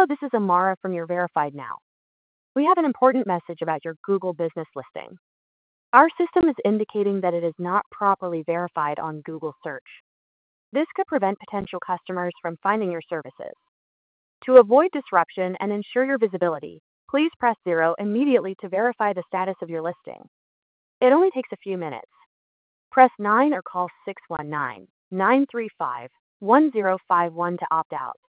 Hello, this is Amara from your Verified Now. We have an important message about your Google business listing. Our system is indicating that it is not properly verified on Google search. This could prevent potential customers from finding your services. To avoid disruption and ensure your visibility, please press 0 immediately to verify the status of your listing. It only takes a few minutes. Press 9 or call 619-935-1051 to opt out.